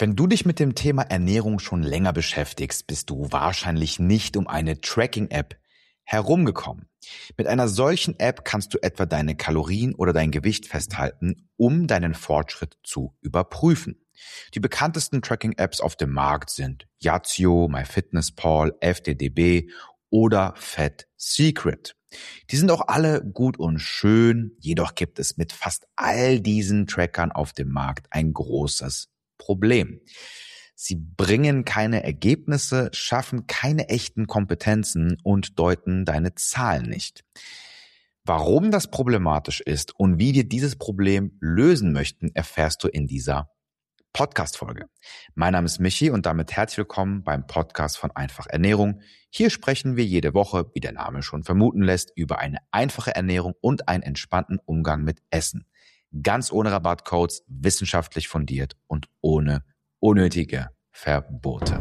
Wenn du dich mit dem Thema Ernährung schon länger beschäftigst, bist du wahrscheinlich nicht um eine Tracking-App herumgekommen. Mit einer solchen App kannst du etwa deine Kalorien oder dein Gewicht festhalten, um deinen Fortschritt zu überprüfen. Die bekanntesten Tracking-Apps auf dem Markt sind Yazio, MyFitnessPal, FDDB oder Fat Secret. Die sind auch alle gut und schön, jedoch gibt es mit fast all diesen Trackern auf dem Markt ein großes Problem. Sie bringen keine Ergebnisse, schaffen keine echten Kompetenzen und deuten deine Zahlen nicht. Warum das problematisch ist und wie wir dieses Problem lösen möchten, erfährst du in dieser Podcast-Folge. Mein Name ist Michi und damit herzlich willkommen beim Podcast von Einfach Ernährung. Hier sprechen wir jede Woche, wie der Name schon vermuten lässt, über eine einfache Ernährung und einen entspannten Umgang mit Essen. Ganz ohne Rabattcodes, wissenschaftlich fundiert und ohne unnötige Verbote.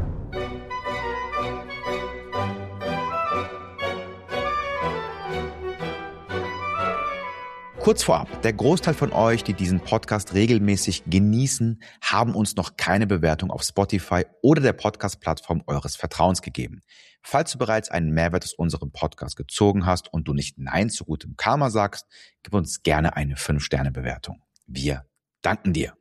Kurz vorab, der Großteil von euch, die diesen Podcast regelmäßig genießen, haben uns noch keine Bewertung auf Spotify oder der Podcast-Plattform eures Vertrauens gegeben. Falls du bereits einen Mehrwert aus unserem Podcast gezogen hast und du nicht Nein zu gutem Karma sagst, gib uns gerne eine 5-Sterne-Bewertung. Wir danken dir.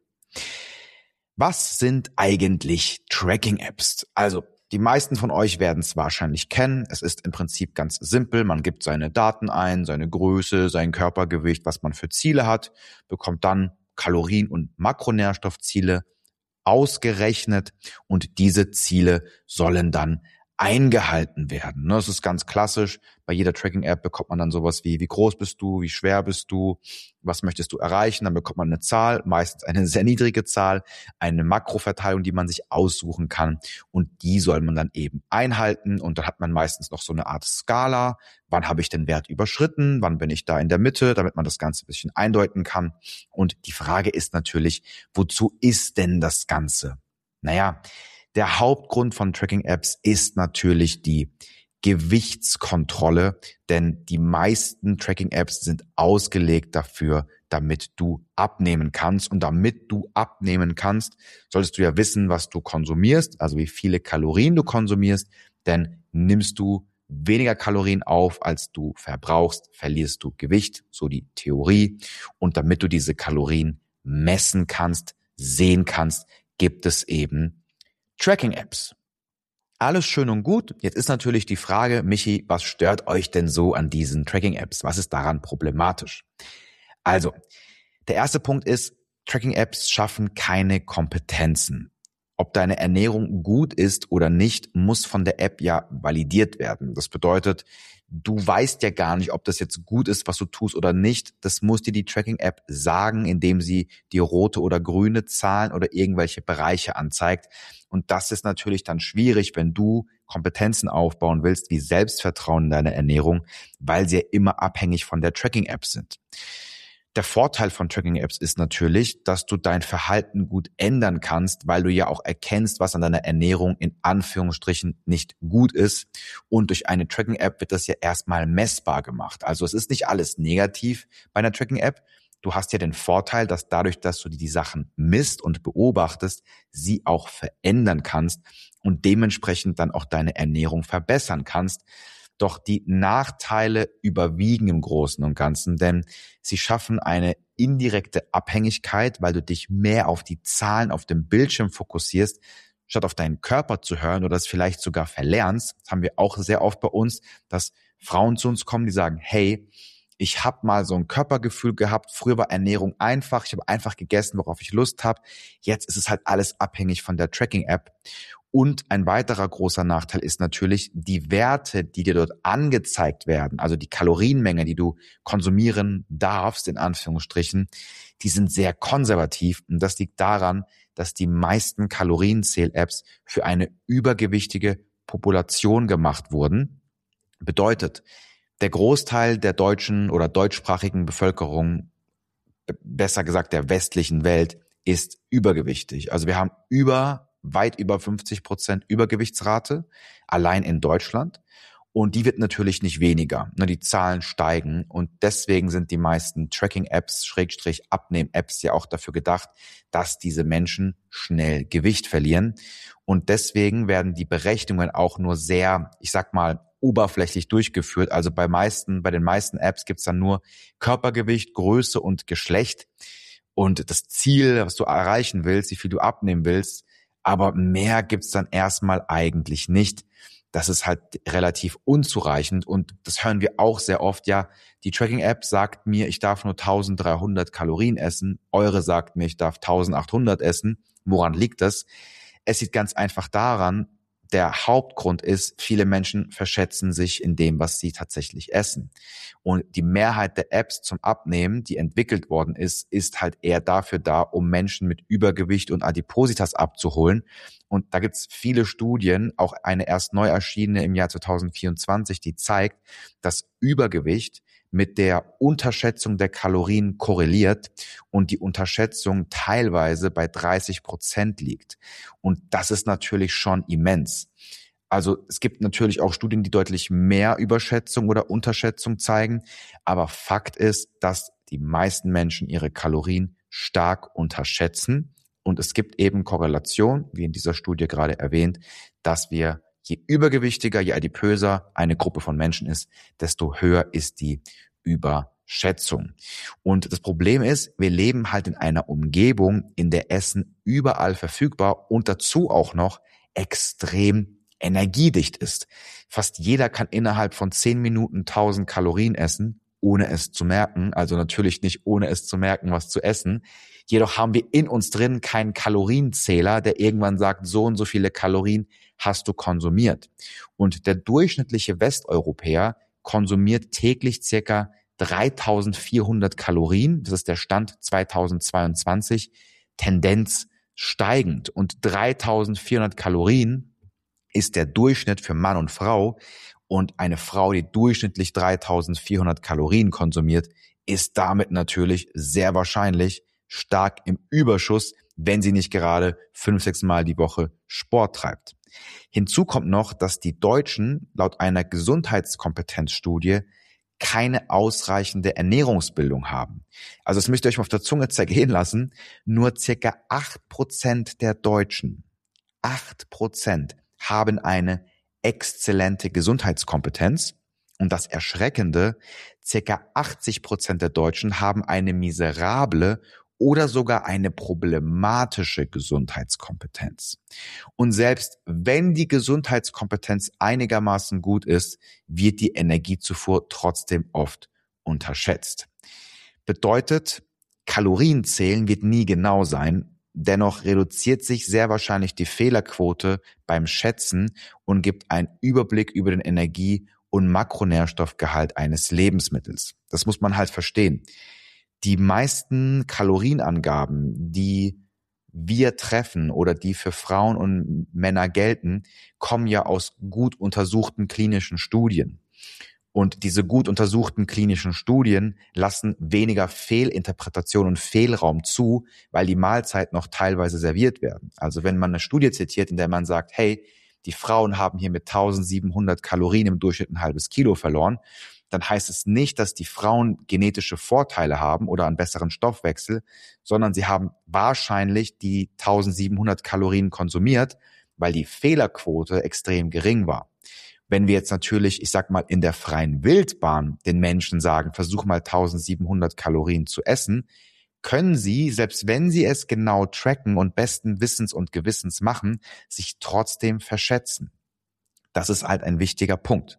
Was sind eigentlich Tracking-Apps? Also, die meisten von euch werden es wahrscheinlich kennen. Es ist im Prinzip ganz simpel. Man gibt seine Daten ein, seine Größe, sein Körpergewicht, was man für Ziele hat, bekommt dann Kalorien- und Makronährstoffziele ausgerechnet und diese Ziele sollen dann eingehalten werden. Das ist ganz klassisch. Bei jeder Tracking-App bekommt man dann sowas wie groß bist du, wie schwer bist du, was möchtest du erreichen. Dann bekommt man eine Zahl, meistens eine sehr niedrige Zahl, eine Makroverteilung, die man sich aussuchen kann und die soll man dann eben einhalten. Und dann hat man meistens noch so eine Art Skala. Wann habe ich den Wert überschritten? Wann bin ich da in der Mitte? Damit man das Ganze ein bisschen eindeuten kann. Und die Frage ist natürlich, wozu ist denn das Ganze? Naja, der Hauptgrund von Tracking-Apps ist natürlich die Gewichtskontrolle, denn die meisten Tracking-Apps sind ausgelegt dafür, damit du abnehmen kannst. Und damit du abnehmen kannst, solltest du ja wissen, was du konsumierst, also wie viele Kalorien du konsumierst, denn nimmst du weniger Kalorien auf, als du verbrauchst, verlierst du Gewicht, so die Theorie. Und damit du diese Kalorien messen kannst, sehen kannst, gibt es eben Tracking-Apps. Alles schön und gut. Jetzt ist natürlich die Frage, Michi, was stört euch denn so an diesen Tracking-Apps? Was ist daran problematisch? Also, der erste Punkt ist, Tracking-Apps schaffen keine Kompetenzen. Ob deine Ernährung gut ist oder nicht, muss von der App ja validiert werden. Das bedeutet, du weißt ja gar nicht, ob das jetzt gut ist, was du tust oder nicht. Das muss dir die Tracking-App sagen, indem sie dir rote oder grüne Zahlen oder irgendwelche Bereiche anzeigt. Und das ist natürlich dann schwierig, wenn du Kompetenzen aufbauen willst, wie Selbstvertrauen in deiner Ernährung, weil sie ja immer abhängig von der Tracking-App sind. Der Vorteil von Tracking-Apps ist natürlich, dass du dein Verhalten gut ändern kannst, weil du ja auch erkennst, was an deiner Ernährung in Anführungsstrichen nicht gut ist. Und durch eine Tracking-App wird das ja erstmal messbar gemacht. Also es ist nicht alles negativ bei einer Tracking-App. Du hast ja den Vorteil, dass dadurch, dass du die Sachen misst und beobachtest, sie auch verändern kannst und dementsprechend dann auch deine Ernährung verbessern kannst. Doch die Nachteile überwiegen im Großen und Ganzen, denn sie schaffen eine indirekte Abhängigkeit, weil du dich mehr auf die Zahlen auf dem Bildschirm fokussierst, statt auf deinen Körper zu hören oder es vielleicht sogar verlernst. Das haben wir auch sehr oft bei uns, dass Frauen zu uns kommen, die sagen, hey, ich habe mal so ein Körpergefühl gehabt, früher war Ernährung einfach, ich habe einfach gegessen, worauf ich Lust habe. Jetzt ist es halt alles abhängig von der Tracking-App. Und ein weiterer großer Nachteil ist natürlich, die Werte, die dir dort angezeigt werden, also die Kalorienmenge, die du konsumieren darfst, in Anführungsstrichen, die sind sehr konservativ. Und das liegt daran, dass die meisten Kalorienzähl-Apps für eine übergewichtige Population gemacht wurden. Bedeutet, der Großteil der deutschen oder deutschsprachigen Bevölkerung, besser gesagt der westlichen Welt, ist übergewichtig. Also wir haben weit über 50% Übergewichtsrate, allein in Deutschland. Und die wird natürlich nicht weniger. Die Zahlen steigen und deswegen sind die meisten Tracking-Apps, Abnehm-Apps ja auch dafür gedacht, dass diese Menschen schnell Gewicht verlieren. Und deswegen werden die Berechnungen auch nur sehr, ich sag mal, oberflächlich durchgeführt. Also bei den meisten Apps gibt's dann nur Körpergewicht, Größe und Geschlecht und das Ziel, was du erreichen willst, wie viel du abnehmen willst. Aber mehr gibt's dann erstmal eigentlich nicht. Das ist halt relativ unzureichend und das hören wir auch sehr oft. Ja, die Tracking-App sagt mir, ich darf nur 1300 Kalorien essen. Eure sagt mir, ich darf 1800 essen. Woran liegt das? Es liegt ganz einfach daran, der Hauptgrund ist, viele Menschen verschätzen sich in dem, was sie tatsächlich essen. Und die Mehrheit der Apps zum Abnehmen, die entwickelt worden ist halt eher dafür da, um Menschen mit Übergewicht und Adipositas abzuholen. Und da gibt's viele Studien, auch eine erst neu erschienene im Jahr 2024, die zeigt, dass Übergewicht mit der Unterschätzung der Kalorien korreliert und die Unterschätzung teilweise bei 30% liegt. Und das ist natürlich schon immens. Also es gibt natürlich auch Studien, die deutlich mehr Überschätzung oder Unterschätzung zeigen. Aber Fakt ist, dass die meisten Menschen ihre Kalorien stark unterschätzen. Und es gibt eben Korrelation, wie in dieser Studie gerade erwähnt, dass wir je übergewichtiger, je adipöser eine Gruppe von Menschen ist, desto höher ist die Überschätzung. Und das Problem ist, wir leben halt in einer Umgebung, in der Essen überall verfügbar und dazu auch noch extrem energiedicht ist. Fast jeder kann innerhalb von 10 Minuten 1000 Kalorien essen, ohne es zu merken. Also natürlich nicht ohne es zu merken, was zu essen. Jedoch haben wir in uns drin keinen Kalorienzähler, der irgendwann sagt, so und so viele Kalorien hast du konsumiert. Und der durchschnittliche Westeuropäer konsumiert täglich circa 3400 Kalorien. Das ist der Stand 2022, Tendenz steigend. Und 3400 Kalorien ist der Durchschnitt für Mann und Frau. Und eine Frau, die durchschnittlich 3400 Kalorien konsumiert, ist damit natürlich sehr wahrscheinlich stark im Überschuss, wenn sie nicht gerade 5-6 Mal die Woche Sport treibt. Hinzu kommt noch, dass die Deutschen laut einer Gesundheitskompetenzstudie keine ausreichende Ernährungsbildung haben. Also das müsst ihr euch mal auf der Zunge zergehen lassen. Nur circa 8% der Deutschen, 8% haben eine exzellente Gesundheitskompetenz. Und das Erschreckende, circa 80% der Deutschen haben eine miserable oder sogar eine problematische Gesundheitskompetenz. Und selbst wenn die Gesundheitskompetenz einigermaßen gut ist, wird die Energiezufuhr trotzdem oft unterschätzt. Bedeutet, Kalorienzählen wird nie genau sein. Dennoch reduziert sich sehr wahrscheinlich die Fehlerquote beim Schätzen und gibt einen Überblick über den Energie- und Makronährstoffgehalt eines Lebensmittels. Das muss man halt verstehen. Die meisten Kalorienangaben, die wir treffen oder die für Frauen und Männer gelten, kommen ja aus gut untersuchten klinischen Studien. Und diese gut untersuchten klinischen Studien lassen weniger Fehlinterpretation und Fehlraum zu, weil die Mahlzeiten noch teilweise serviert werden. Also wenn man eine Studie zitiert, in der man sagt, hey, die Frauen haben hier mit 1700 Kalorien im Durchschnitt ein halbes Kilo verloren, dann heißt es nicht, dass die Frauen genetische Vorteile haben oder einen besseren Stoffwechsel, sondern sie haben wahrscheinlich die 1700 Kalorien konsumiert, weil die Fehlerquote extrem gering war. Wenn wir jetzt natürlich, ich sag mal, in der freien Wildbahn den Menschen sagen, versuch mal 1700 Kalorien zu essen, können sie, selbst wenn sie es genau tracken und besten Wissens und Gewissens machen, sich trotzdem verschätzen. Das ist halt ein wichtiger Punkt.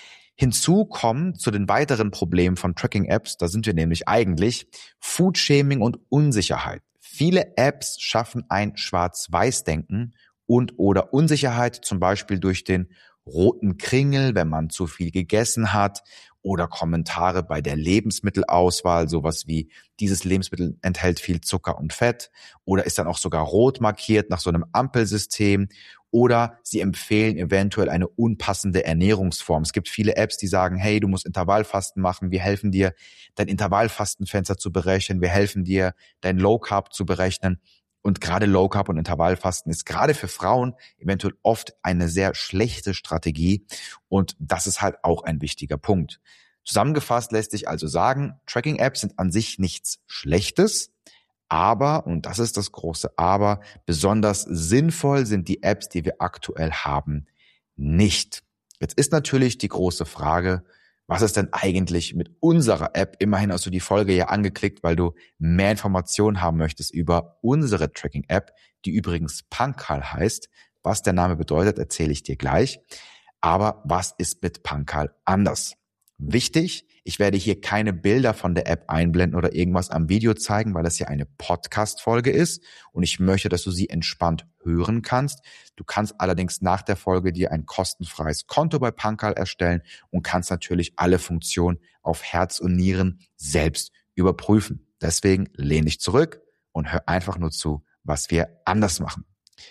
Hinzu kommen zu den weiteren Problemen von Tracking-Apps, da sind wir nämlich eigentlich, Foodshaming und Unsicherheit. Viele Apps schaffen ein Schwarz-Weiß-Denken und oder Unsicherheit, zum Beispiel durch den roten Kringel, wenn man zu viel gegessen hat, oder Kommentare bei der Lebensmittelauswahl, sowas wie dieses Lebensmittel enthält viel Zucker und Fett oder ist dann auch sogar rot markiert nach so einem Ampelsystem oder sie empfehlen eventuell eine unpassende Ernährungsform. Es gibt viele Apps, die sagen, hey, du musst Intervallfasten machen, wir helfen dir, dein Intervallfastenfenster zu berechnen, wir helfen dir, dein Low Carb zu berechnen. Und gerade Low Carb und Intervallfasten ist gerade für Frauen eventuell oft eine sehr schlechte Strategie. Und das ist halt auch ein wichtiger Punkt. Zusammengefasst lässt sich also sagen, Tracking-Apps sind an sich nichts Schlechtes. Aber, und das ist das große Aber, besonders sinnvoll sind die Apps, die wir aktuell haben, nicht. Jetzt ist natürlich die große Frage, was ist denn eigentlich mit unserer App? Immerhin hast du die Folge ja angeklickt, weil du mehr Informationen haben möchtest über unsere Tracking-App, die übrigens Pankal heißt. Was der Name bedeutet, erzähle ich dir gleich. Aber was ist mit Pankal anders? Wichtig, ich werde hier keine Bilder von der App einblenden oder irgendwas am Video zeigen, weil das hier eine Podcast-Folge ist und ich möchte, dass du sie entspannt hören kannst. Du kannst allerdings nach der Folge dir ein kostenfreies Konto bei Pankal erstellen und kannst natürlich alle Funktionen auf Herz und Nieren selbst überprüfen. Deswegen lehn dich zurück und hör einfach nur zu, was wir anders machen.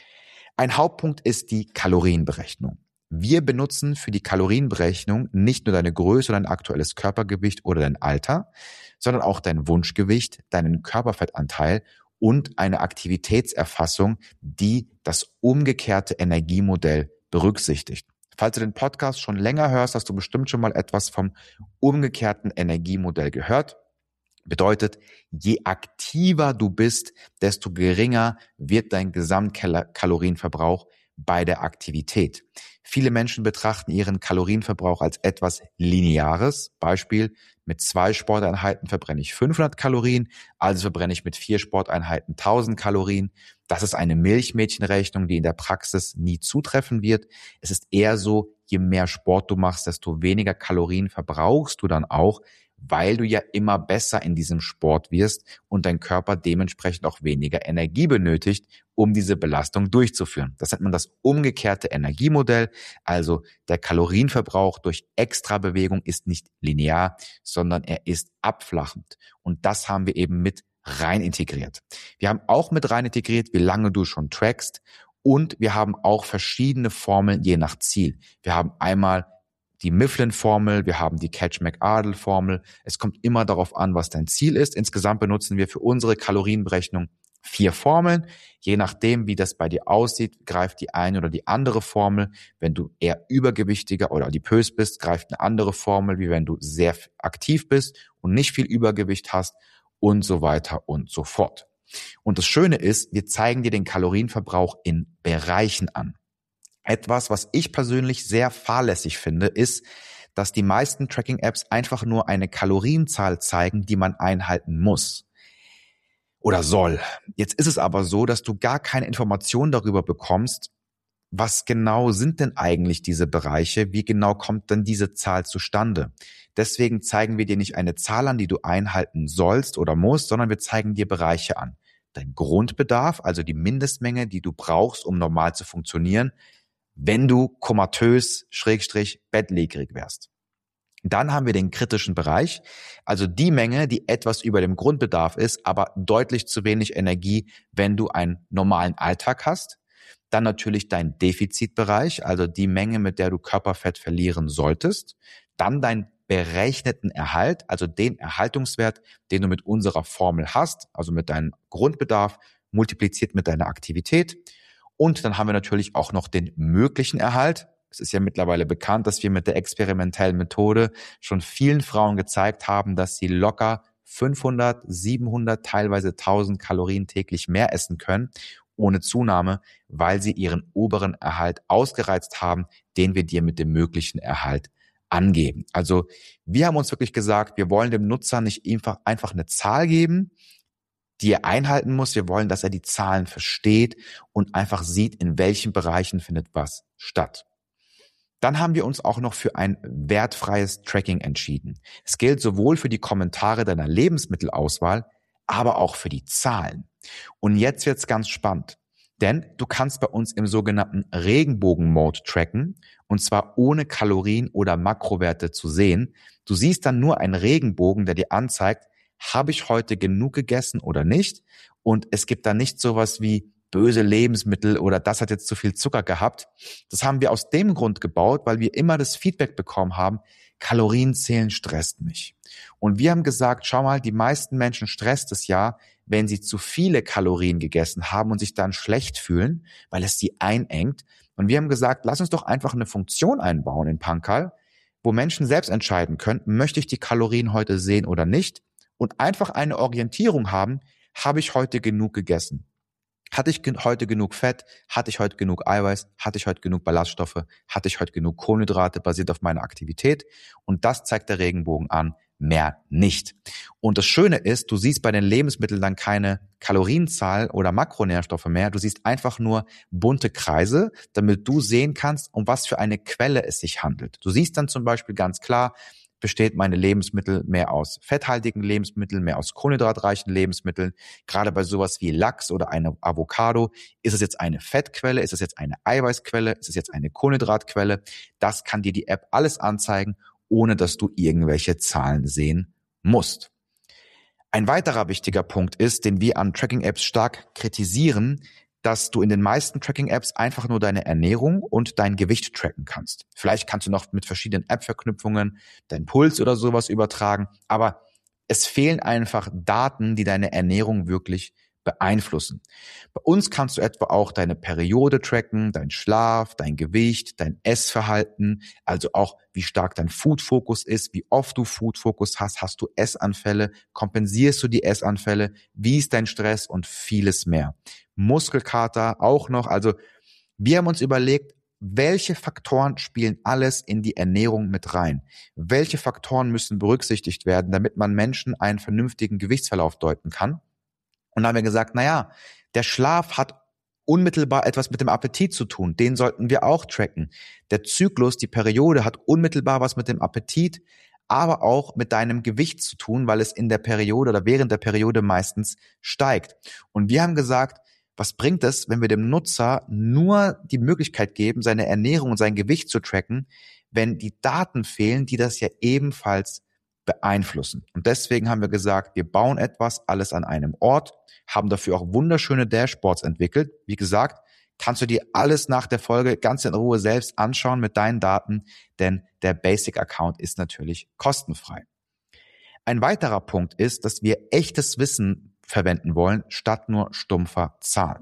Ein Hauptpunkt ist die Kalorienberechnung. Wir benutzen für die Kalorienberechnung nicht nur deine Größe oder dein aktuelles Körpergewicht oder dein Alter, sondern auch dein Wunschgewicht, deinen Körperfettanteil und eine Aktivitätserfassung, die das umgekehrte Energiemodell berücksichtigt. Falls du den Podcast schon länger hörst, hast du bestimmt schon mal etwas vom umgekehrten Energiemodell gehört. Bedeutet, je aktiver du bist, desto geringer wird dein Gesamtkalorienverbrauch bei der Aktivität. Viele Menschen betrachten ihren Kalorienverbrauch als etwas Lineares. Beispiel, mit 2 Sporteinheiten verbrenne ich 500 Kalorien, also verbrenne ich mit 4 Sporteinheiten 1000 Kalorien. Das ist eine Milchmädchenrechnung, die in der Praxis nie zutreffen wird. Es ist eher so, je mehr Sport du machst, desto weniger Kalorien verbrauchst du dann auch, weil du ja immer besser in diesem Sport wirst und dein Körper dementsprechend auch weniger Energie benötigt, um diese Belastung durchzuführen. Das nennt man das umgekehrte Energiemodell. Also der Kalorienverbrauch durch Extrabewegung ist nicht linear, sondern er ist abflachend. Und das haben wir eben mit rein integriert. Wir haben auch mit rein integriert, wie lange du schon trackst. Und wir haben auch verschiedene Formeln je nach Ziel. Wir haben einmal die Mifflin-Formel, wir haben die Catch-McArdle-Formel. Es kommt immer darauf an, was dein Ziel ist. Insgesamt benutzen wir für unsere Kalorienberechnung 4 Formeln. Je nachdem, wie das bei dir aussieht, greift die eine oder die andere Formel. Wenn du eher übergewichtiger oder adipös bist, greift eine andere Formel, wie wenn du sehr aktiv bist und nicht viel Übergewicht hast und so weiter und so fort. Und das Schöne ist, wir zeigen dir den Kalorienverbrauch in Bereichen an. Etwas, was ich persönlich sehr fahrlässig finde, ist, dass die meisten Tracking-Apps einfach nur eine Kalorienzahl zeigen, die man einhalten muss oder soll. Jetzt ist es aber so, dass du gar keine Information darüber bekommst, was genau sind denn eigentlich diese Bereiche, wie genau kommt denn diese Zahl zustande. Deswegen zeigen wir dir nicht eine Zahl an, die du einhalten sollst oder musst, sondern wir zeigen dir Bereiche an. Dein Grundbedarf, also die Mindestmenge, die du brauchst, um normal zu funktionieren, wenn du komatös, bettlägerig wärst. Dann haben wir den kritischen Bereich, also die Menge, die etwas über dem Grundbedarf ist, aber deutlich zu wenig Energie, wenn du einen normalen Alltag hast. Dann natürlich dein Defizitbereich, also die Menge, mit der du Körperfett verlieren solltest. Dann dein berechneten Erhalt, also den Erhaltungswert, den du mit unserer Formel hast, also mit deinem Grundbedarf multipliziert mit deiner Aktivität. Und dann haben wir natürlich auch noch den möglichen Erhalt. Es ist ja mittlerweile bekannt, dass wir mit der experimentellen Methode schon vielen Frauen gezeigt haben, dass sie locker 500, 700, teilweise 1000 Kalorien täglich mehr essen können, ohne Zunahme, weil sie ihren oberen Erhalt ausgereizt haben, den wir dir mit dem möglichen Erhalt angeben. Also wir haben uns wirklich gesagt, wir wollen dem Nutzer nicht einfach eine Zahl geben, die er einhalten muss. Wir wollen, dass er die Zahlen versteht und einfach sieht, in welchen Bereichen findet was statt. Dann haben wir uns auch noch für ein wertfreies Tracking entschieden. Es gilt sowohl für die Kommentare deiner Lebensmittelauswahl, aber auch für die Zahlen. Und jetzt wird's ganz spannend, denn du kannst bei uns im sogenannten Regenbogen-Mode tracken, und zwar ohne Kalorien oder Makrowerte zu sehen. Du siehst dann nur einen Regenbogen, der dir anzeigt, habe ich heute genug gegessen oder nicht? Und es gibt da nicht sowas wie böse Lebensmittel oder das hat jetzt zu viel Zucker gehabt. Das haben wir aus dem Grund gebaut, weil wir immer das Feedback bekommen haben, Kalorienzählen stresst mich. Und wir haben gesagt, schau mal, die meisten Menschen stresst es ja, wenn sie zu viele Kalorien gegessen haben und sich dann schlecht fühlen, weil es sie einengt. Und wir haben gesagt, lass uns doch einfach eine Funktion einbauen in Pankal, wo Menschen selbst entscheiden können, möchte ich die Kalorien heute sehen oder nicht, und einfach eine Orientierung haben, habe ich heute genug gegessen? Hatte ich heute genug Fett? Hatte ich heute genug Eiweiß? Hatte ich heute genug Ballaststoffe? Hatte ich heute genug Kohlenhydrate basiert auf meiner Aktivität? Und das zeigt der Regenbogen an, mehr nicht. Und das Schöne ist, du siehst bei den Lebensmitteln dann keine Kalorienzahl oder Makronährstoffe mehr. Du siehst einfach nur bunte Kreise, damit du sehen kannst, um was für eine Quelle es sich handelt. Du siehst dann zum Beispiel ganz klar, besteht meine Lebensmittel mehr aus fetthaltigen Lebensmitteln, mehr aus kohlenhydratreichen Lebensmitteln. Gerade bei sowas wie Lachs oder eine Avocado, ist es jetzt eine Fettquelle, ist es jetzt eine Eiweißquelle, ist es jetzt eine Kohlenhydratquelle? Das kann dir die App alles anzeigen, ohne dass du irgendwelche Zahlen sehen musst. Ein weiterer wichtiger Punkt ist, den wir an Tracking-Apps stark kritisieren, dass du in den meisten Tracking-Apps einfach nur deine Ernährung und dein Gewicht tracken kannst. Vielleicht kannst du noch mit verschiedenen App-Verknüpfungen deinen Puls oder sowas übertragen, aber es fehlen einfach Daten, die deine Ernährung wirklich beeinflussen. Bei uns kannst du etwa auch deine Periode tracken, dein Schlaf, dein Gewicht, dein Essverhalten, also auch wie stark dein Food-Fokus ist, wie oft du Food-Fokus hast du Essanfälle, kompensierst du die Essanfälle, wie ist dein Stress und vieles mehr. Muskelkater auch noch, also wir haben uns überlegt, welche Faktoren spielen alles in die Ernährung mit rein? Welche Faktoren müssen berücksichtigt werden, damit man Menschen einen vernünftigen Gewichtsverlauf deuten kann? Und dann haben wir gesagt, der Schlaf hat unmittelbar etwas mit dem Appetit zu tun. Den sollten wir auch tracken. Der Zyklus, die Periode hat unmittelbar was mit dem Appetit, aber auch mit deinem Gewicht zu tun, weil es in der Periode oder während der Periode meistens steigt. Und wir haben gesagt, was bringt es, wenn wir dem Nutzer nur die Möglichkeit geben, seine Ernährung und sein Gewicht zu tracken, wenn die Daten fehlen, die das ja ebenfalls beeinflussen. Und deswegen haben wir gesagt, wir bauen etwas alles an einem Ort, haben dafür auch wunderschöne Dashboards entwickelt. Wie gesagt, kannst du dir alles nach der Folge ganz in Ruhe selbst anschauen mit deinen Daten, denn der Basic-Account ist natürlich kostenfrei. Ein weiterer Punkt ist, dass wir echtes Wissen verwenden wollen, statt nur stumpfer Zahlen.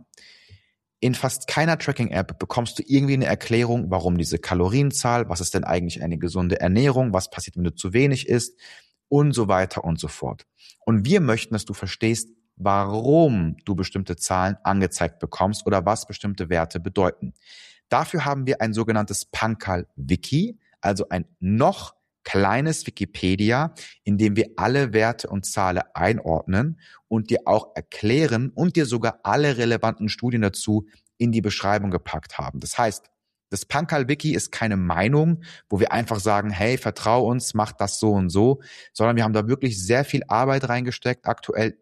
In fast keiner Tracking-App bekommst du irgendwie eine Erklärung, warum diese Kalorienzahl, was ist denn eigentlich eine gesunde Ernährung, was passiert, wenn du zu wenig isst und so weiter und so fort. Und wir möchten, dass du verstehst, warum du bestimmte Zahlen angezeigt bekommst oder was bestimmte Werte bedeuten. Dafür haben wir ein sogenanntes Pankal-Wiki, also ein noch kleines Wikipedia, in dem wir alle Werte und Zahlen einordnen und dir auch erklären und dir sogar alle relevanten Studien dazu in die Beschreibung gepackt haben. Das heißt, das Pankal-Wiki ist keine Meinung, wo wir einfach sagen, hey, vertrau uns, mach das so und so, sondern wir haben da wirklich sehr viel Arbeit reingesteckt, aktuell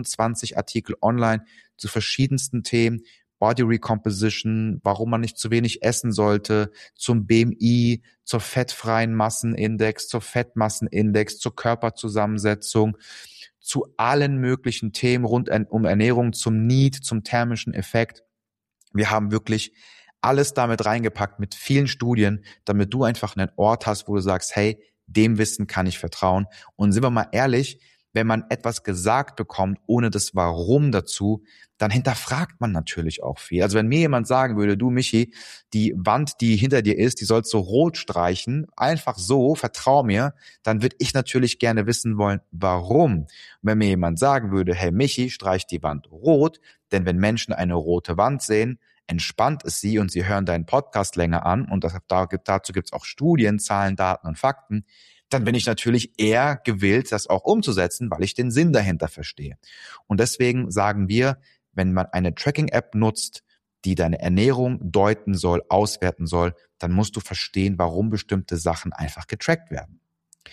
27 Artikel online zu verschiedensten Themen, Body Recomposition, warum man nicht zu wenig essen sollte, zum BMI, zur fettfreien Massenindex, zur Fettmassenindex, zur Körperzusammensetzung, zu allen möglichen Themen rund um Ernährung, zum NEAT, zum thermischen Effekt. Wir haben wirklich alles damit reingepackt mit vielen Studien, damit du einfach einen Ort hast, wo du sagst, hey, dem Wissen kann ich vertrauen. Und sind wir mal ehrlich, wenn man etwas gesagt bekommt, ohne das Warum dazu, dann hinterfragt man natürlich auch viel. Also wenn mir jemand sagen würde, du Michi, die Wand, die hinter dir ist, die sollst du rot streichen, einfach so, vertrau mir, dann würde ich natürlich gerne wissen wollen, warum. Und wenn mir jemand sagen würde, hey Michi, streich die Wand rot, denn wenn Menschen eine rote Wand sehen, entspannt es sie und sie hören deinen Podcast länger an und dazu gibt es auch Studien, Zahlen, Daten und Fakten, dann bin ich natürlich eher gewillt, das auch umzusetzen, weil ich den Sinn dahinter verstehe. Und deswegen sagen wir, wenn man eine Tracking-App nutzt, die deine Ernährung deuten soll, auswerten soll, dann musst du verstehen, warum bestimmte Sachen einfach getrackt werden.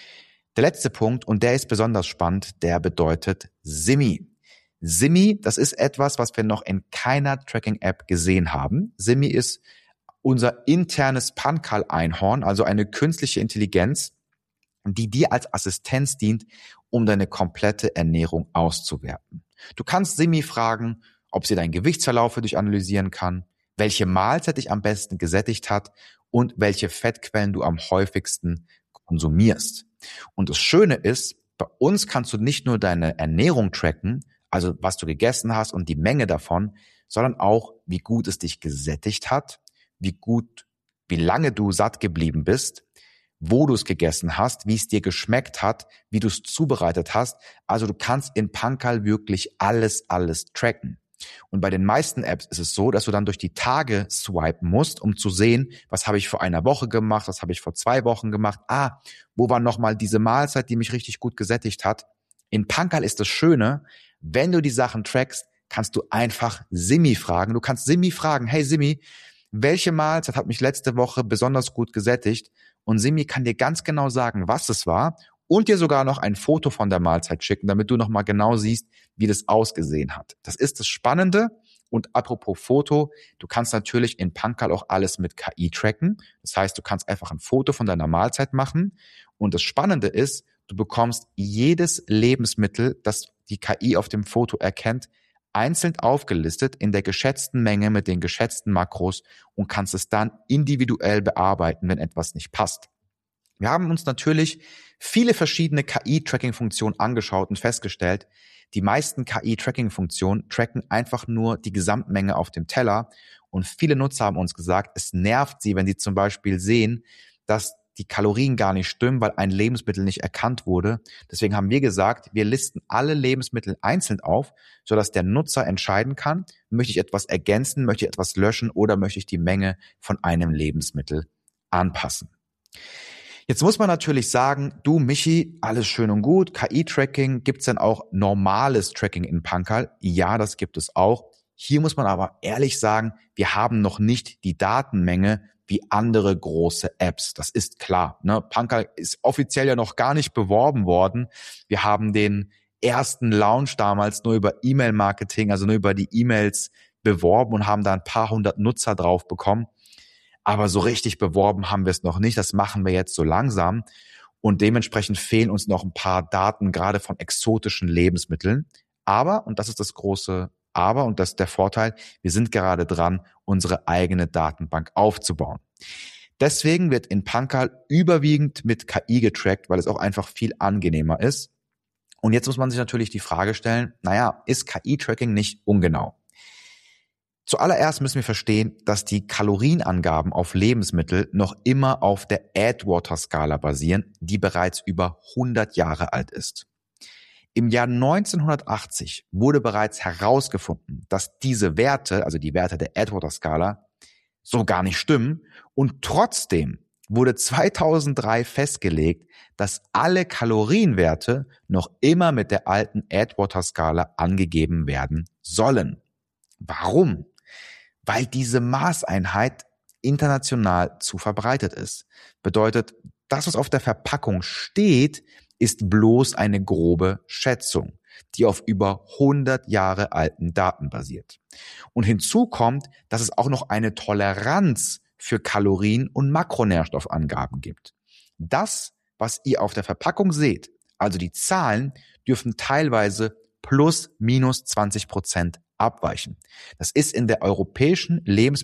Der letzte Punkt, und der ist besonders spannend, der bedeutet Simi. Simi, das ist etwas, was wir noch in keiner Tracking-App gesehen haben. Simi ist unser internes Pankal-Einhorn, also eine künstliche Intelligenz, die dir als Assistenz dient, um deine komplette Ernährung auszuwerten. Du kannst Simi fragen, ob sie deinen Gewichtsverlauf für dich analysieren kann, welche Mahlzeit dich am besten gesättigt hat und welche Fettquellen du am häufigsten konsumierst. Und das Schöne ist, Bei uns kannst du nicht nur deine Ernährung tracken, also was du gegessen hast und die Menge davon, sondern auch, wie gut es dich gesättigt hat, wie lange du satt geblieben bist, wo du es gegessen hast, wie es dir geschmeckt hat, wie du es zubereitet hast. Also du kannst in Pankal wirklich alles tracken. Und bei den meisten Apps ist es so, dass du dann durch die Tage swipen musst, um zu sehen, was habe ich vor einer Woche gemacht, was habe ich vor 2 Wochen gemacht. Wo war nochmal diese Mahlzeit, die mich richtig gut gesättigt hat? In Pankal ist das Schöne, wenn du die Sachen trackst, kannst du einfach Simi fragen. Du kannst Simi fragen, hey Simi, welche Mahlzeit hat mich letzte Woche besonders gut gesättigt? Und Simi kann dir ganz genau sagen, was es war und dir sogar noch ein Foto von der Mahlzeit schicken, damit du nochmal genau siehst, wie das ausgesehen hat. Das ist das Spannende. Und apropos Foto, du kannst natürlich in Pankal auch alles mit KI tracken. Das heißt, du kannst einfach ein Foto von deiner Mahlzeit machen. Und das Spannende ist, du bekommst jedes Lebensmittel, das die KI auf dem Foto erkennt, einzeln aufgelistet in der geschätzten Menge mit den geschätzten Makros und kannst es dann individuell bearbeiten, wenn etwas nicht passt. Wir haben uns natürlich viele verschiedene KI-Tracking-Funktionen angeschaut und festgestellt, die meisten KI-Tracking-Funktionen tracken einfach nur die Gesamtmenge auf dem Teller und viele Nutzer haben uns gesagt, es nervt sie, wenn sie zum Beispiel sehen, dass die Kalorien gar nicht stimmen, weil ein Lebensmittel nicht erkannt wurde. Deswegen haben wir gesagt, wir listen alle Lebensmittel einzeln auf, sodass der Nutzer entscheiden kann, möchte ich etwas ergänzen, möchte ich etwas löschen oder möchte ich die Menge von einem Lebensmittel anpassen. Jetzt muss man natürlich sagen, du Michi, alles schön und gut, KI-Tracking, gibt's denn auch normales Tracking in Pankal? Ja, das gibt es auch. Hier muss man aber ehrlich sagen, wir haben noch nicht die Datenmenge wie andere große Apps. Das ist klar. Ne? Pankal ist offiziell ja noch gar nicht beworben worden. Wir haben den ersten Launch damals nur über E-Mail-Marketing, also nur über die E-Mails beworben und haben da ein paar hundert Nutzer drauf bekommen. Aber so richtig beworben haben wir es noch nicht. Das machen wir jetzt so langsam. Und dementsprechend fehlen uns noch ein paar Daten, gerade von exotischen Lebensmitteln. Aber, und das ist das große Aber, und das ist der Vorteil, wir sind gerade dran, unsere eigene Datenbank aufzubauen. Deswegen wird in Pankal überwiegend mit KI getrackt, weil es auch einfach viel angenehmer ist. Und jetzt muss man sich natürlich die Frage stellen, ist KI-Tracking nicht ungenau? Zuallererst müssen wir verstehen, dass die Kalorienangaben auf Lebensmittel noch immer auf der Atwater-Skala basieren, die bereits über 100 Jahre alt ist. Im Jahr 1980 wurde bereits herausgefunden, dass diese Werte, also die Werte der Atwater-Skala, so gar nicht stimmen und trotzdem wurde 2003 festgelegt, dass alle Kalorienwerte noch immer mit der alten Atwater-Skala angegeben werden sollen. Warum? Weil diese Maßeinheit international zu verbreitet ist. Bedeutet, das, was auf der Verpackung steht, ist bloß eine grobe Schätzung, die auf über 100 Jahre alten Daten basiert. Und hinzu kommt, dass es auch noch eine Toleranz für Kalorien- und Makronährstoffangaben gibt. Das, was ihr auf der Verpackung seht, also die Zahlen, dürfen teilweise plus minus 20% abweichen. Das ist in der Europäischen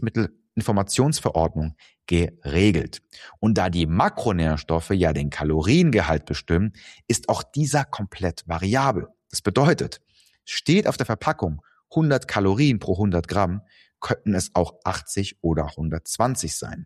Lebensmittelinformationsverordnung geregelt. Und da die Makronährstoffe ja den Kaloriengehalt bestimmen, ist auch dieser komplett variabel. Das bedeutet, steht auf der Verpackung 100 Kalorien pro 100 Gramm, könnten es auch 80 oder 120 sein.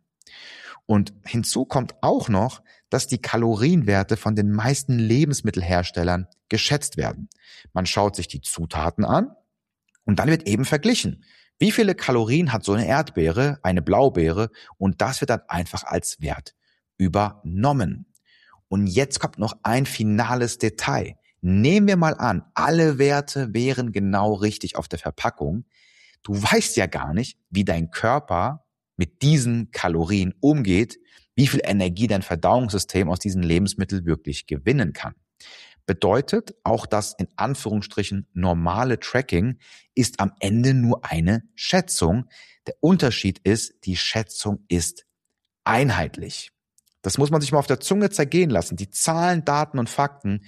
Und hinzu kommt auch noch, dass die Kalorienwerte von den meisten Lebensmittelherstellern geschätzt werden. Man schaut sich die Zutaten an und dann wird eben verglichen. Wie viele Kalorien hat so eine Erdbeere, eine Blaubeere? Und das wird dann einfach als Wert übernommen. Und jetzt kommt noch ein finales Detail. Nehmen wir mal an, alle Werte wären genau richtig auf der Verpackung. Du weißt ja gar nicht, wie dein Körper mit diesen Kalorien umgeht, wie viel Energie dein Verdauungssystem aus diesen Lebensmitteln wirklich gewinnen kann. Bedeutet, auch das in Anführungsstrichen normale Tracking ist am Ende nur eine Schätzung. Der Unterschied ist, die Schätzung ist einheitlich. Das muss man sich mal auf der Zunge zergehen lassen. Die Zahlen, Daten und Fakten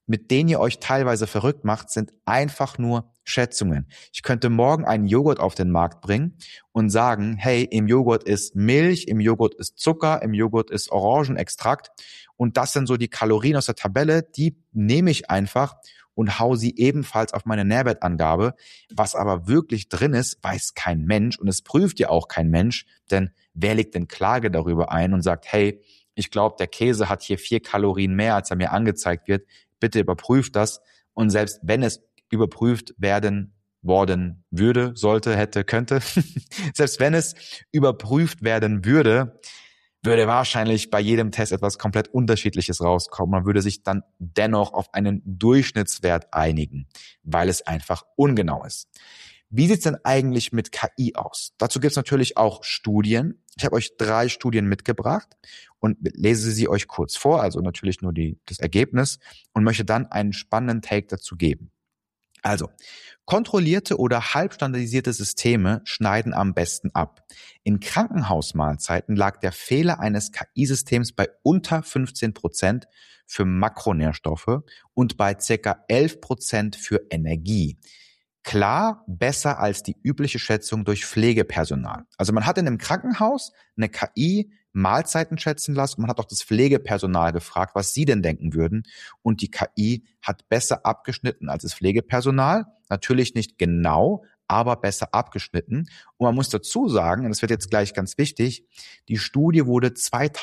mit denen ihr euch teilweise verrückt macht, sind einfach nur Schätzungen. Ich könnte morgen einen Joghurt auf den Markt bringen und sagen, hey, im Joghurt ist Milch, im Joghurt ist Zucker, im Joghurt ist Orangenextrakt und das sind so die Kalorien aus der Tabelle, die nehme ich einfach und hau sie ebenfalls auf meine Nährwertangabe. Was aber wirklich drin ist, weiß kein Mensch und es prüft ja auch kein Mensch, denn wer legt denn Klage darüber ein und sagt, hey, ich glaube, der Käse hat hier 4 Kalorien mehr, als er mir angezeigt wird. Bitte überprüft das. Und selbst wenn es überprüft worden würde, sollte, hätte, könnte, selbst wenn es überprüft werden würde wahrscheinlich bei jedem Test etwas komplett Unterschiedliches rauskommen. Man würde sich dann dennoch auf einen Durchschnittswert einigen, weil es einfach ungenau ist. Wie sieht's denn eigentlich mit KI aus? Dazu gibt's natürlich auch Studien. Ich habe euch 3 Studien mitgebracht und lese sie euch kurz vor, also natürlich nur das Ergebnis und möchte dann einen spannenden Take dazu geben. Also, kontrollierte oder halbstandardisierte Systeme schneiden am besten ab. In Krankenhausmahlzeiten lag der Fehler eines KI-Systems bei unter 15% für Makronährstoffe und bei ca. 11% für Energie. Klar besser als die übliche Schätzung durch Pflegepersonal. Also man hat in einem Krankenhaus eine KI Mahlzeiten schätzen lassen und man hat auch das Pflegepersonal gefragt, was sie denn denken würden. Und die KI hat besser abgeschnitten als das Pflegepersonal. Natürlich nicht genau, aber besser abgeschnitten. Und man muss dazu sagen, und das wird jetzt gleich ganz wichtig, die Studie wurde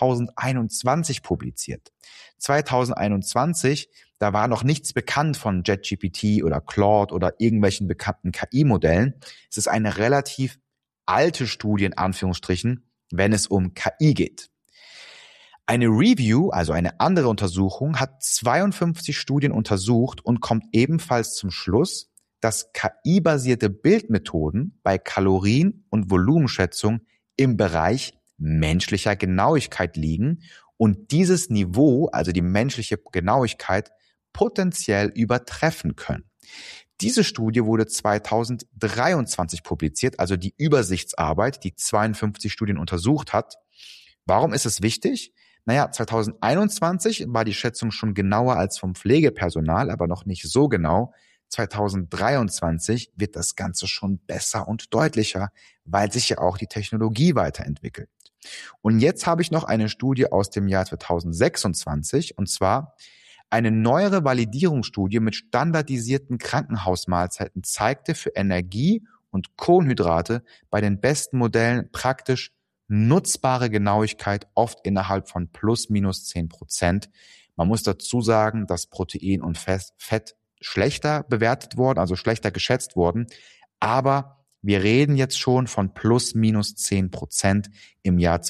2021 publiziert. 2021, da war noch nichts bekannt von JetGPT oder Claude oder irgendwelchen bekannten KI-Modellen. Es ist eine relativ alte Studie in Anführungsstrichen, wenn es um KI geht. Eine Review, also eine andere Untersuchung, hat 52 Studien untersucht und kommt ebenfalls zum Schluss, dass KI-basierte Bildmethoden bei Kalorien- und Volumenschätzung im Bereich menschlicher Genauigkeit liegen und dieses Niveau, also die menschliche Genauigkeit, potenziell übertreffen können. Diese Studie wurde 2023 publiziert, also die Übersichtsarbeit, die 52 Studien untersucht hat. Warum ist es wichtig? Naja, 2021 war die Schätzung schon genauer als vom Pflegepersonal, aber noch nicht so genau. 2023 wird das Ganze schon besser und deutlicher, weil sich ja auch die Technologie weiterentwickelt. Und jetzt habe ich noch eine Studie aus dem Jahr 2026, und zwar eine neuere Validierungsstudie mit standardisierten Krankenhausmahlzeiten zeigte für Energie und Kohlenhydrate bei den besten Modellen praktisch nutzbare Genauigkeit, oft innerhalb von plus minus 10%. Man muss dazu sagen, dass Protein und Fett schlechter bewertet wurden, also schlechter geschätzt wurden, aber wir reden jetzt schon von plus minus 10% im Jahr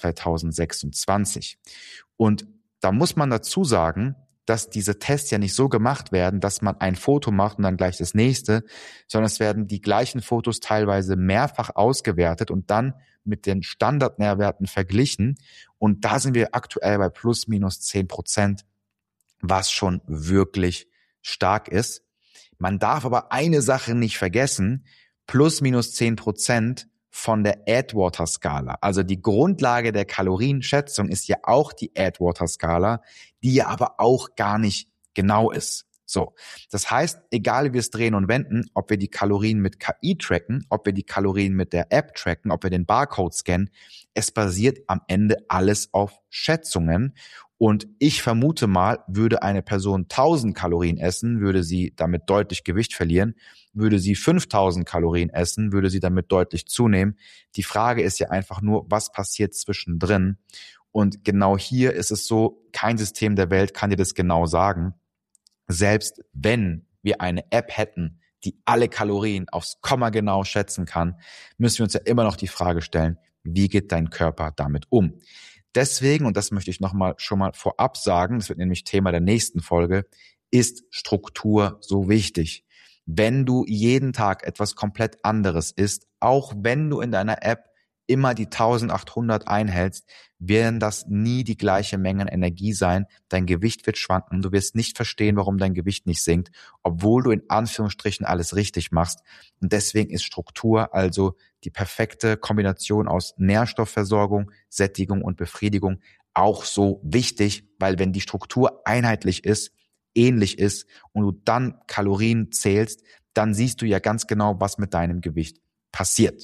2026. Und da muss man dazu sagen, dass diese Tests ja nicht so gemacht werden, dass man ein Foto macht und dann gleich das nächste, sondern es werden die gleichen Fotos teilweise mehrfach ausgewertet und dann mit den Standardnährwerten verglichen. Und da sind wir aktuell bei plus minus 10%, was schon wirklich stark ist. Man darf aber eine Sache nicht vergessen, plus minus 10% von der Atwater-Skala. Also die Grundlage der Kalorienschätzung ist ja auch die Atwater-Skala, die ja aber auch gar nicht genau ist. So, das heißt, egal wie wir es drehen und wenden, ob wir die Kalorien mit KI tracken, ob wir die Kalorien mit der App tracken, ob wir den Barcode scannen, es basiert am Ende alles auf Schätzungen. Und ich vermute mal, würde eine Person 1000 Kalorien essen, würde sie damit deutlich Gewicht verlieren. Würde sie 5000 Kalorien essen, würde sie damit deutlich zunehmen. Die Frage ist ja einfach nur, was passiert zwischendrin? Und genau hier ist es so, kein System der Welt kann dir das genau sagen. Selbst wenn wir eine App hätten, die alle Kalorien aufs Komma genau schätzen kann, müssen wir uns ja immer noch die Frage stellen, wie geht dein Körper damit um? Deswegen, und das möchte ich schon mal vorab sagen, das wird nämlich Thema der nächsten Folge, ist Struktur so wichtig. Wenn du jeden Tag etwas komplett anderes isst, auch wenn du in deiner App immer die 1800 einhältst, werden das nie die gleiche Menge Energie sein. Dein Gewicht wird schwanken. Du wirst nicht verstehen, warum dein Gewicht nicht sinkt, obwohl du in Anführungsstrichen alles richtig machst. Und deswegen ist Struktur also die perfekte Kombination aus Nährstoffversorgung, Sättigung und Befriedigung auch so wichtig, weil wenn die Struktur einheitlich ist, ähnlich ist und du dann Kalorien zählst, dann siehst du ja ganz genau, was mit deinem Gewicht passiert.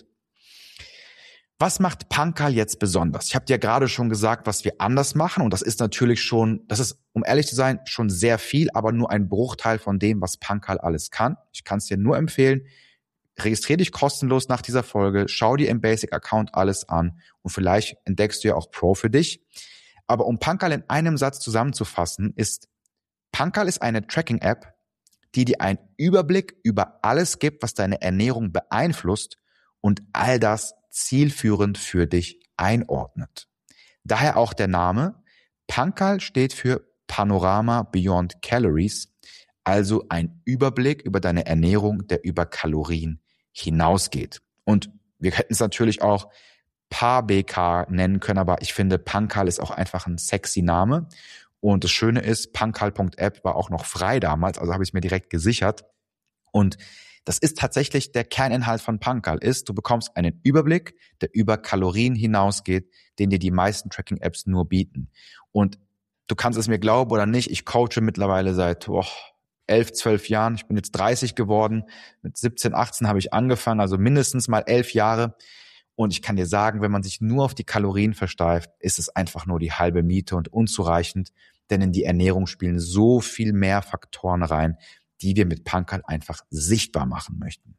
Was macht Pankal jetzt besonders? Ich habe dir gerade schon gesagt, was wir anders machen und das ist natürlich schon, das ist, um ehrlich zu sein, schon sehr viel, aber nur ein Bruchteil von dem, was Pankal alles kann. Ich kann es dir nur empfehlen, registriere dich kostenlos nach dieser Folge, schau dir im Basic-Account alles an und vielleicht entdeckst du ja auch Pro für dich. Aber um Pankal in einem Satz zusammenzufassen, Pankal ist eine Tracking-App, die dir einen Überblick über alles gibt, was deine Ernährung beeinflusst und all das zielführend für dich einordnet. Daher auch der Name. Pankal steht für Panorama Beyond Calories, also ein Überblick über deine Ernährung, der über Kalorien hinausgeht. Und wir hätten es natürlich auch PABK nennen können, aber ich finde, Pankal ist auch einfach ein sexy Name. Und das Schöne ist, pankal.app war auch noch frei damals, also habe ich es mir direkt gesichert. Und das ist tatsächlich der Kerninhalt von Pankal du bekommst einen Überblick, der über Kalorien hinausgeht, den dir die meisten Tracking-Apps nur bieten. Und du kannst es mir glauben oder nicht, ich coache mittlerweile seit 11, 12 Jahren. Ich bin jetzt 30 geworden. Mit 17, 18 habe ich angefangen, also mindestens mal 11 Jahre. Und ich kann dir sagen, wenn man sich nur auf die Kalorien versteift, ist es einfach nur die halbe Miete und unzureichend, denn in die Ernährung spielen so viel mehr Faktoren rein, die wir mit Pankal einfach sichtbar machen möchten.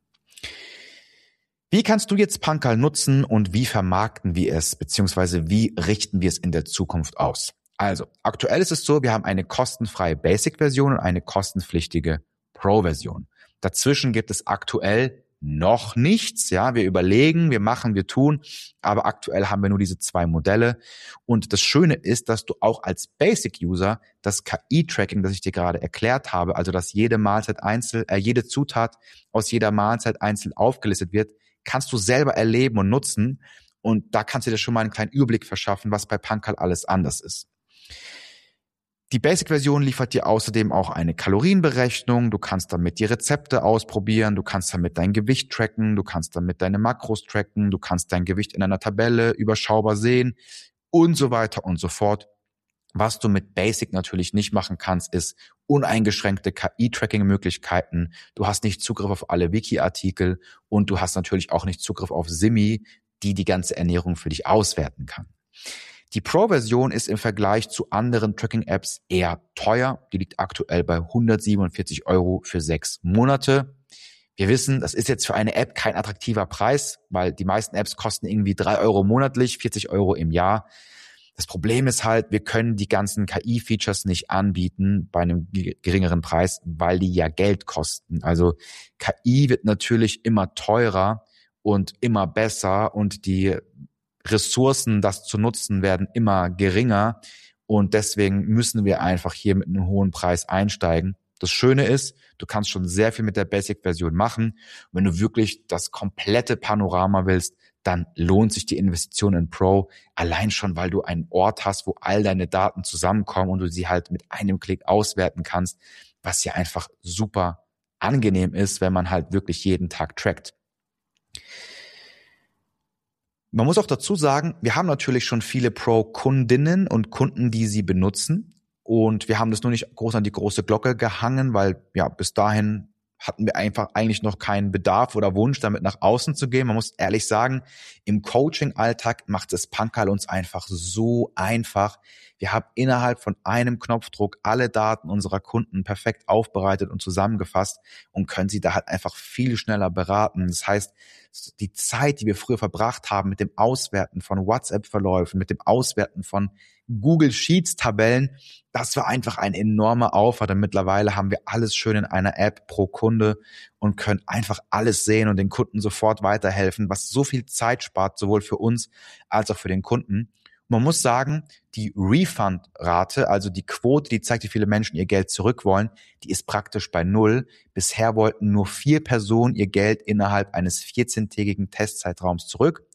Wie kannst du jetzt Pankal nutzen und wie vermarkten wir es, beziehungsweise wie richten wir es in der Zukunft aus? Also, aktuell ist es so, wir haben eine kostenfreie Basic-Version und eine kostenpflichtige Pro-Version. Dazwischen gibt es aktuell noch nichts, ja, wir überlegen, wir machen, wir tun, aber aktuell haben wir nur diese 2 Modelle und das Schöne ist, dass du auch als Basic-User das KI-Tracking, das ich dir gerade erklärt habe, also dass jede Mahlzeit jede Zutat aus jeder Mahlzeit einzeln aufgelistet wird, kannst du selber erleben und nutzen und da kannst du dir schon mal einen kleinen Überblick verschaffen, was bei Pankal alles anders ist. Die Basic-Version liefert dir außerdem auch eine Kalorienberechnung. Du kannst damit die Rezepte ausprobieren. Du kannst damit dein Gewicht tracken. Du kannst damit deine Makros tracken. Du kannst dein Gewicht in einer Tabelle überschaubar sehen und so weiter und so fort. Was du mit Basic natürlich nicht machen kannst, ist uneingeschränkte KI-Tracking-Möglichkeiten. Du hast nicht Zugriff auf alle Wiki-Artikel und du hast natürlich auch nicht Zugriff auf Simi, die die ganze Ernährung für dich auswerten kann. Die Pro-Version ist im Vergleich zu anderen Tracking-Apps eher teuer. Die liegt aktuell bei 147 € für 6 Monate. Wir wissen, das ist jetzt für eine App kein attraktiver Preis, weil die meisten Apps kosten irgendwie 3 € monatlich, 40 € im Jahr. Das Problem ist halt, wir können die ganzen KI-Features nicht anbieten bei einem geringeren Preis, weil die ja Geld kosten. Also KI wird natürlich immer teurer und immer besser und die Ressourcen, das zu nutzen, werden immer geringer und deswegen müssen wir einfach hier mit einem hohen Preis einsteigen. Das Schöne ist, du kannst schon sehr viel mit der Basic-Version machen. Und wenn du wirklich das komplette Panorama willst, dann lohnt sich die Investition in Pro, allein schon, weil du einen Ort hast, wo all deine Daten zusammenkommen und du sie halt mit einem Klick auswerten kannst, was ja einfach super angenehm ist, wenn man halt wirklich jeden Tag trackt. Man muss auch dazu sagen, wir haben natürlich schon viele Pro-Kundinnen und Kunden, die sie benutzen. Und wir haben das nur nicht groß an die große Glocke gehangen, weil ja bis dahin hatten wir einfach eigentlich noch keinen Bedarf oder Wunsch, damit nach außen zu gehen. Man muss ehrlich sagen, im Coaching-Alltag macht es Pankal uns einfach so einfach. Wir haben innerhalb von einem Knopfdruck alle Daten unserer Kunden perfekt aufbereitet und zusammengefasst und können sie da halt einfach viel schneller beraten. Das heißt, die Zeit, die wir früher verbracht haben mit dem Auswerten von WhatsApp-Verläufen, mit dem Auswerten von Google Sheets-Tabellen, das war einfach ein enormer Aufwand. Und mittlerweile haben wir alles schön in einer App pro Kunde und können einfach alles sehen und den Kunden sofort weiterhelfen, was so viel Zeit spart, sowohl für uns als auch für den Kunden. Man muss sagen, die Refund-Rate, also die Quote, die zeigt, wie viele Menschen ihr Geld zurück wollen, die ist praktisch bei 0. Bisher wollten nur 4 Personen ihr Geld innerhalb eines 14-tägigen Testzeitraums zurück.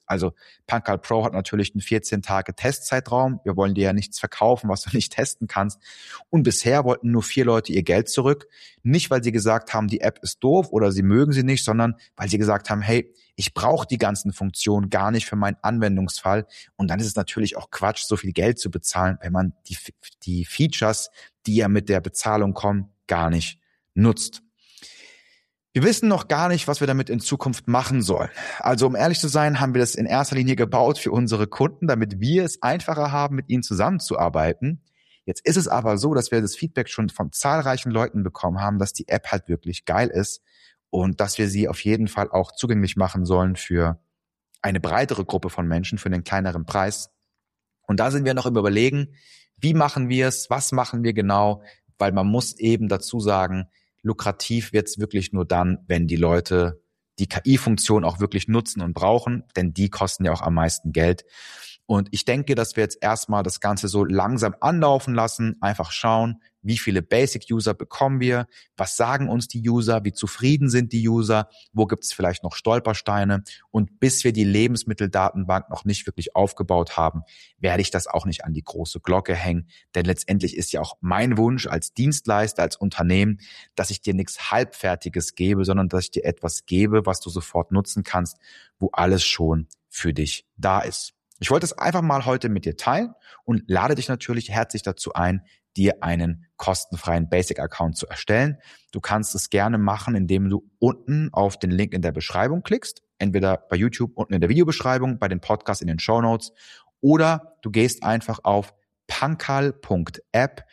Also Pankal Pro hat natürlich einen 14-Tage-Testzeitraum. Wir wollen dir ja nichts verkaufen, was du nicht testen kannst. Und bisher wollten nur 4 Leute ihr Geld zurück. Nicht, weil sie gesagt haben, die App ist doof oder sie mögen sie nicht, sondern weil sie gesagt haben, hey, ich brauche die ganzen Funktionen gar nicht für meinen Anwendungsfall. Und dann ist es natürlich auch Quatsch, so viel Geld zu bezahlen, wenn man die Features, die ja mit der Bezahlung kommen, gar nicht nutzt. Wir wissen noch gar nicht, was wir damit in Zukunft machen sollen. Also um ehrlich zu sein, haben wir das in erster Linie gebaut für unsere Kunden, damit wir es einfacher haben, mit ihnen zusammenzuarbeiten. Jetzt ist es aber so, dass wir das Feedback schon von zahlreichen Leuten bekommen haben, dass die App halt wirklich geil ist und dass wir sie auf jeden Fall auch zugänglich machen sollen für eine breitere Gruppe von Menschen, für einen kleineren Preis. Und da sind wir noch im Überlegen, wie machen wir es, was machen wir genau, weil man muss eben dazu sagen, lukrativ wird's wirklich nur dann, wenn die Leute die KI-Funktion auch wirklich nutzen und brauchen, denn die kosten ja auch am meisten Geld. Und ich denke, dass wir jetzt erstmal das Ganze so langsam anlaufen lassen, einfach schauen, wie viele Basic-User bekommen wir, was sagen uns die User, wie zufrieden sind die User, wo gibt es vielleicht noch Stolpersteine. Und bis wir die Lebensmitteldatenbank noch nicht wirklich aufgebaut haben, werde ich das auch nicht an die große Glocke hängen. Denn letztendlich ist ja auch mein Wunsch als Dienstleister, als Unternehmen, dass ich dir nichts Halbfertiges gebe, sondern dass ich dir etwas gebe, was du sofort nutzen kannst, wo alles schon für dich da ist. Ich wollte es einfach mal heute mit dir teilen und lade dich natürlich herzlich dazu ein, dir einen kostenfreien Basic-Account zu erstellen. Du kannst es gerne machen, indem du unten auf den Link in der Beschreibung klickst, entweder bei YouTube unten in der Videobeschreibung, bei den Podcasts in den Shownotes, oder du gehst einfach auf pankal.app,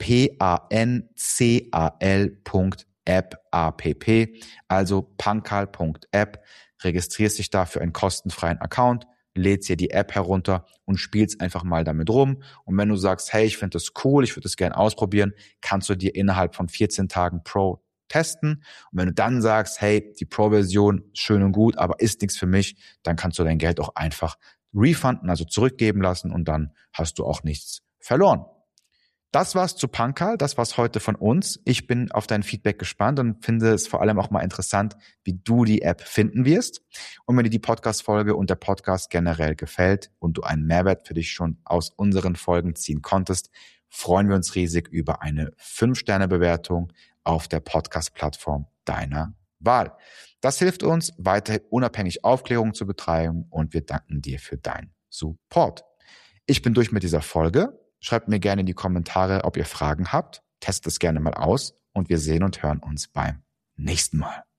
pancal.app, also pankal.app, registrierst dich da für einen kostenfreien Account, lädst dir die App herunter und spielst einfach mal damit rum. Und wenn du sagst, hey, ich finde das cool, ich würde das gerne ausprobieren, kannst du dir innerhalb von 14 Tagen Pro testen. Und wenn du dann sagst, hey, die Pro-Version schön und gut, aber ist nichts für mich, dann kannst du dein Geld auch einfach refunden, also zurückgeben lassen und dann hast du auch nichts verloren. Das war's zu Pankal, das war's heute von uns. Ich bin auf dein Feedback gespannt und finde es vor allem auch mal interessant, wie du die App finden wirst. Und wenn dir die Podcast-Folge und der Podcast generell gefällt und du einen Mehrwert für dich schon aus unseren Folgen ziehen konntest, freuen wir uns riesig über eine 5-Sterne-Bewertung auf der Podcast-Plattform deiner Wahl. Das hilft uns, weiterhin unabhängig Aufklärung zu betreiben und wir danken dir für deinen Support. Ich bin durch mit dieser Folge. Schreibt mir gerne in die Kommentare, ob ihr Fragen habt. Testet es gerne mal aus und wir sehen und hören uns beim nächsten Mal.